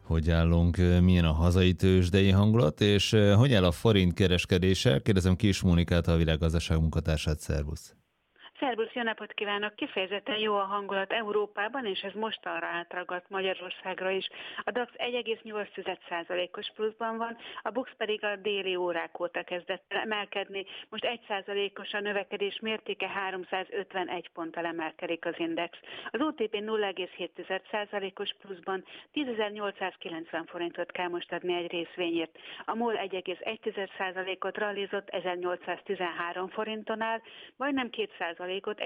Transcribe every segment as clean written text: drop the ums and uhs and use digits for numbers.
Hogy állunk, milyen a hazai tőzsdei hangulat, és hogy áll a forint kereskedése? Kérdezem Kis Mónikát, a Világgazdaság munkatársát, szervusz. Szervusz, jó napot kívánok! Kifejezetten jó a hangulat Európában, és ez mostanra átragadt Magyarországra is. A DAX 1,8%-os pluszban van, a BUX pedig a déli órák óta kezdett emelkedni. Most 1%-os a növekedés mértéke, 351 ponttal emelkedik az index. Az OTP 0,7%-os pluszban 10.890 forintot kell most adni egy részvényért. A MOL 1,1%-ot rallizott, 1813 forinton áll, majdnem 2%,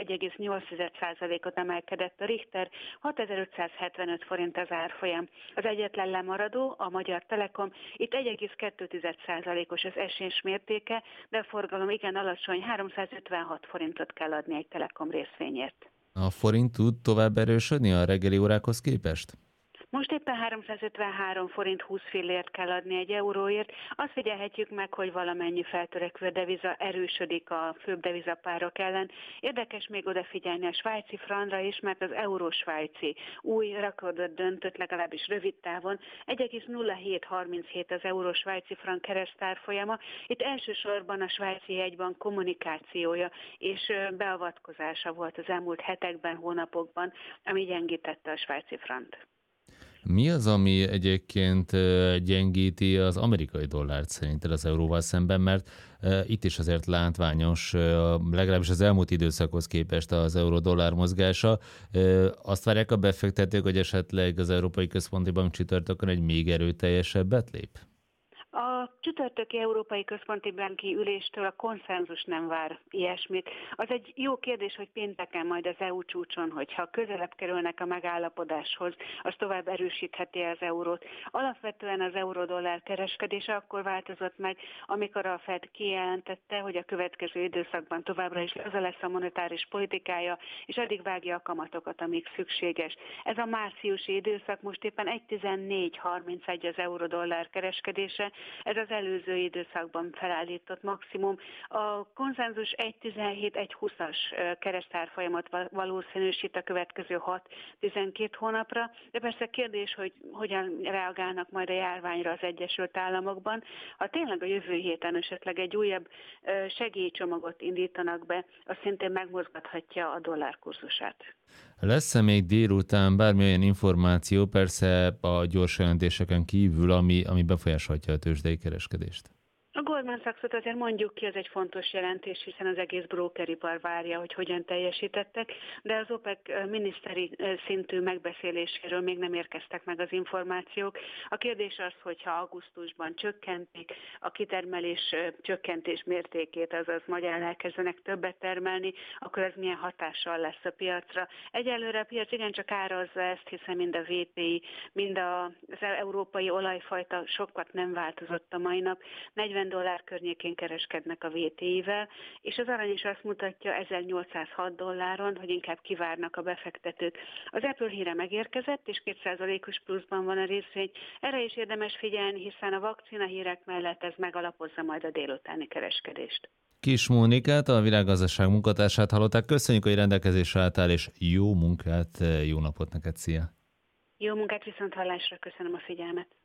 1,8%-ot emelkedett a Richter, 6575 forint az árfolyam. Az egyetlen lemaradó, a Magyar Telekom, itt 1,2%-os az esés mértéke, de a forgalom igen alacsony, 356 forintot kell adni egy Telekom részvényért. A forint tud tovább erősödni a reggeli órákhoz képest? Most éppen 353 forint 20 fillért kell adni egy euróért. Azt figyelhetjük meg, hogy valamennyi feltörekvő deviza erősödik a főbb devizapárok ellen. Érdekes még odafigyelni a svájci frankra is, mert az euró-svájci új rekordot döntött, legalábbis rövid távon. 1,0737 az euró-svájci frank keresztárfolyama. Itt elsősorban a svájci jegybank kommunikációja és beavatkozása volt az elmúlt hetekben, hónapokban, ami gyengítette a svájci frankt. Mi az, ami egyébként gyengíti az amerikai dollárt szerinted az euróval szemben, mert itt is azért látványos, legalábbis az elmúlt időszakhoz képest az euró-dollár mozgása. Azt várják a befektetők, hogy esetleg az Európai Központi Bank csütörtökön egy még erőteljesebbet lép? A csütörtöki Európai Központi Banki üléstől a konszenzus nem vár ilyesmit. Az egy jó kérdés, hogy pénteken majd az EU csúcson, hogyha közelebb kerülnek a megállapodáshoz, az tovább erősítheti az eurót. Alapvetően az euró-dollár kereskedése akkor változott meg, amikor a Fed kijelentette, hogy a következő időszakban továbbra is az lesz a monetáris politikája, és addig vágja a kamatokat, amíg szükséges. Ez a márciusi időszak, most éppen 1,1431 az euró-dollár kereskedése. Ez az előző időszakban felállított maximum. A konszenzus 1,17-1,20-as keresztárfolyamat valószínűsít a következő 6-12 hónapra, de persze kérdés, hogy hogyan reagálnak majd a járványra az Egyesült Államokban. Ha tényleg a jövő héten esetleg egy újabb segélycsomagot indítanak be, az szintén megmozgathatja a dollár kurzusát. Lesz-e még délután bármilyen információ, persze a gyors jelentéseken kívül, ami befolyásolhatja a tőzsdei kereskedést? A Goldman Sachsot azért mondjuk ki, ez egy fontos jelentés, hiszen az egész brókeripar várja, hogy hogyan teljesítettek, de az OPEC miniszteri szintű megbeszéléséről még nem érkeztek meg az információk. A kérdés az, hogyha augusztusban csökkentik a kitermelés csökkentés mértékét, azaz magyarán elkezdenek többet termelni, akkor ez milyen hatással lesz a piacra. Egyelőre a piac igencsak árazza ezt, hiszen mind a VTI, mind az európai olajfajta sokat nem változott a mai nap. $40 környékén kereskednek a VTI-vel, és az arany is azt mutatja $1806, hogy inkább kivárnak a befektetők. Az Apple híre megérkezett, és 2%-os pluszban van a részvény. Erre is érdemes figyelni, hiszen a vakcina hírek mellett ez megalapozza majd a délutáni kereskedést. Kis Mónikát, a Világgazdaság munkatársát hallották. Köszönjük, hogy rendelkezésre álltál, és jó munkát, jó napot neked, szia! Jó munkát, viszont hallásra, köszönöm a figyelmet!